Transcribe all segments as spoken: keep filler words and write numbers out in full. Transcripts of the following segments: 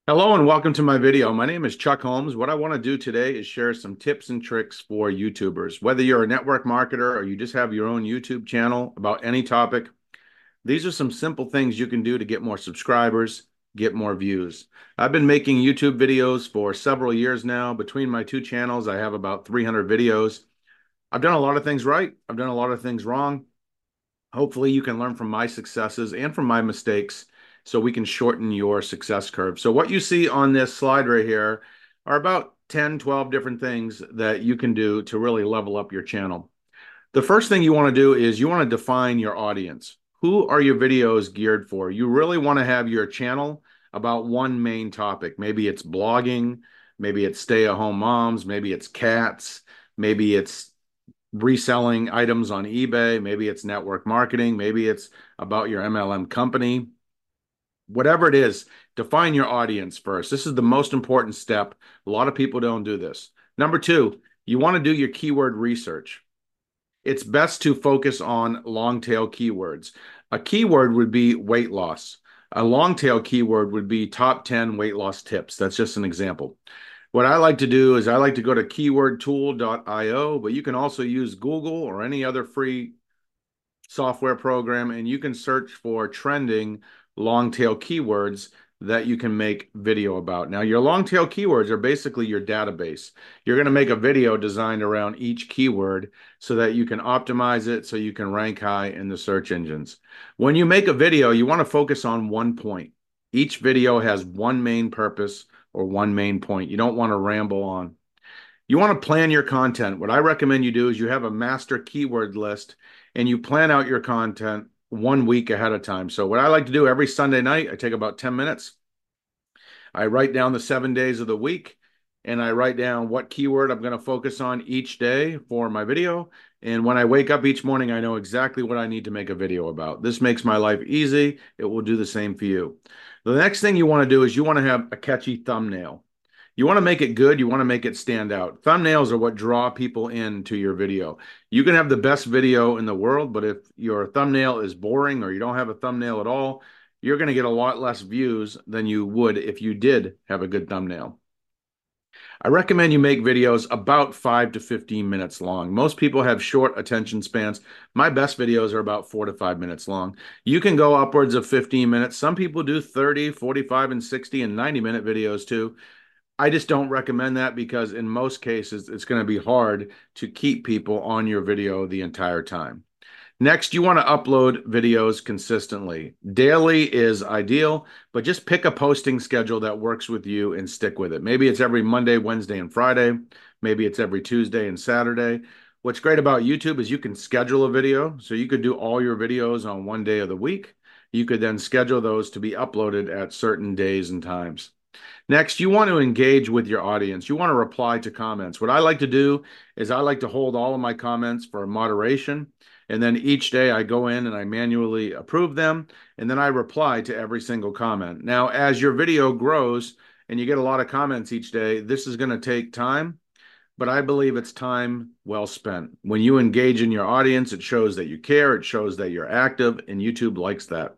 Hello and welcome to my video. My name is Chuck Holmes. What I want to do today is share some tips and tricks for YouTubers. Whether you're a network marketer or you just have your own YouTube channel about any topic, these are some simple things you can do to get more subscribers, get more views. I've been making YouTube videos for several years now. Between my two channels, I have about three hundred videos. I've done a lot of things right. I've done a lot of things wrong. Hopefully you can learn from my successes and from my mistakes so we can shorten your success curve. So what you see on this slide right here are about ten, twelve different things that you can do to really level up your channel. The first thing you want to do is you want to define your audience. Who are your videos geared for? You really want to have your channel about one main topic. Maybe it's blogging, maybe it's stay-at-home moms, maybe it's cats, maybe it's reselling items on eBay, maybe it's network marketing, maybe it's about your M L M company. Whatever it is, define your audience first. This is the most important step. A lot of people don't do this. Number two, you want to do your keyword research. It's best to focus on long tail keywords. A keyword would be weight loss. A long tail keyword would be top ten weight loss tips. That's just an example. What I like to do is I like to go to keyword tool dot i o, but you can also use Google or any other free software program, and you can search for trending long tail keywords that you can make video about. Now, your long tail keywords are basically your database. You're going to make a video designed around each keyword so that you can optimize it so you can rank high in the search engines. When you make a video, you want to focus on one point. Each video has one main purpose or one main point. You don't want to ramble on. You want to plan your content. What I recommend you do is you have a master keyword list and you plan out your content one week ahead of time. So what I like to do every Sunday night, I take about ten minutes. I write down the seven days of the week and I write down what keyword I'm going to focus on each day for my video. And when I wake up each morning, I know exactly what I need to make a video about. This makes my life easy. It will do the same for you. The next thing you want to do is you want to have a catchy thumbnail. You want to make it good. You want to make it stand out. Thumbnails are what draw people into your video. You can have the best video in the world, but if your thumbnail is boring or you don't have a thumbnail at all, you're going to get a lot less views than you would if you did have a good thumbnail. I recommend you make videos about five to fifteen minutes long. Most people have short attention spans. My best videos are about four to five minutes long. You can go upwards of fifteen minutes. Some people do thirty, forty-five, and sixty and ninety minute videos too. I just don't recommend that because in most cases, it's going to be hard to keep people on your video the entire time. Next, you want to upload videos consistently. Daily is ideal, but just pick a posting schedule that works with you and stick with it. Maybe it's every Monday, Wednesday, and Friday. Maybe it's every Tuesday and Saturday. What's great about YouTube is you can schedule a video. So you could do all your videos on one day of the week. You could then schedule those to be uploaded at certain days and times. Next, you want to engage with your audience. You want to reply to comments. What I like to do is I like to hold all of my comments for moderation. And then each day I go in and I manually approve them. And then I reply to every single comment. Now, as your video grows and you get a lot of comments each day, this is going to take time. But I believe it's time well spent. When you engage in your audience, it shows that you care. It shows that you're active. And YouTube likes that.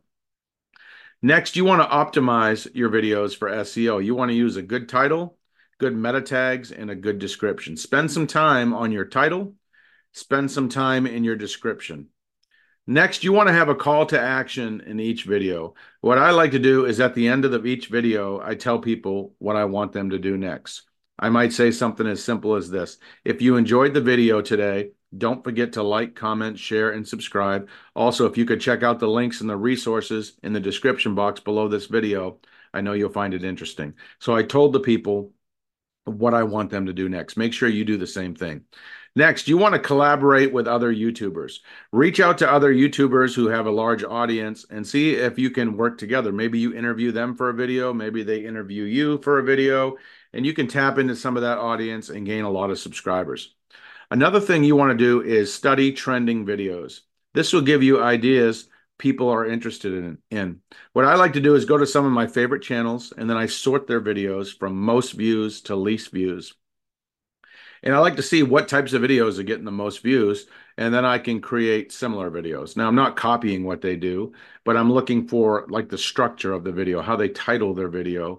Next, you want to optimize your videos for S E O. You want to use a good title, good meta tags, and a good description. Spend some time on your title. Spend some time in your description. Next, you want to have a call to action in each video. What I like to do is at the end of the, each video, I tell people what I want them to do next. I might say something as simple as this. If you enjoyed the video today, don't forget to like, comment, share, and subscribe. Also, if you could check out the links and the resources in the description box below this video, I know you'll find it interesting. So I told the people what I want them to do next. Make sure you do the same thing. Next, you want to collaborate with other YouTubers. Reach out to other YouTubers who have a large audience and see if you can work together. Maybe you interview them for a video. Maybe they interview you for a video. And you can tap into some of that audience and gain a lot of subscribers. Another thing you want to do is study trending videos. This will give you ideas people are interested in, in. What I like to do is go to some of my favorite channels, and then I sort their videos from most views to least views. And I like to see what types of videos are getting the most views, and then I can create similar videos. Now, I'm not copying what they do, but I'm looking for like the structure of the video, how they title their video,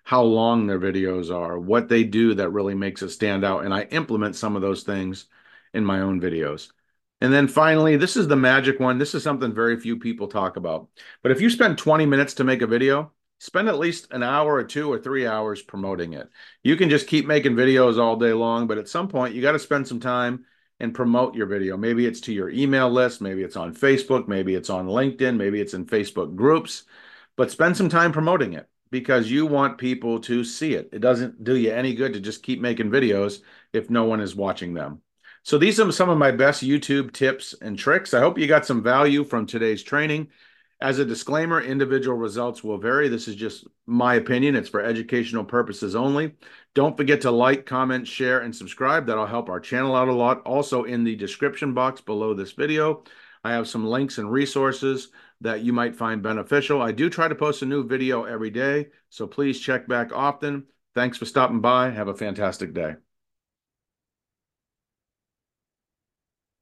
how long their videos are, what they do that really makes it stand out. And I implement some of those things in my own videos. And then finally, this is the magic one. This is something very few people talk about. But if you spend twenty minutes to make a video, spend at least an hour or two or three hours promoting it. You can just keep making videos all day long, but at some point you got to spend some time and promote your video. Maybe it's to your email list, maybe it's on Facebook, maybe it's on LinkedIn, maybe it's in Facebook groups, but spend some time promoting it because you want people to see it. It doesn't do you any good to just keep making videos if no one is watching them. So these are some of my best YouTube tips and tricks. I hope you got some value from today's training. As a disclaimer, individual results will vary. This is just my opinion. It's for educational purposes only. Don't forget to like, comment, share, and subscribe. That'll help our channel out a lot. Also, in the description box below this video, I have some links and resources that you might find beneficial. I do try to post a new video every day, so please check back often. Thanks for stopping by. Have a fantastic day.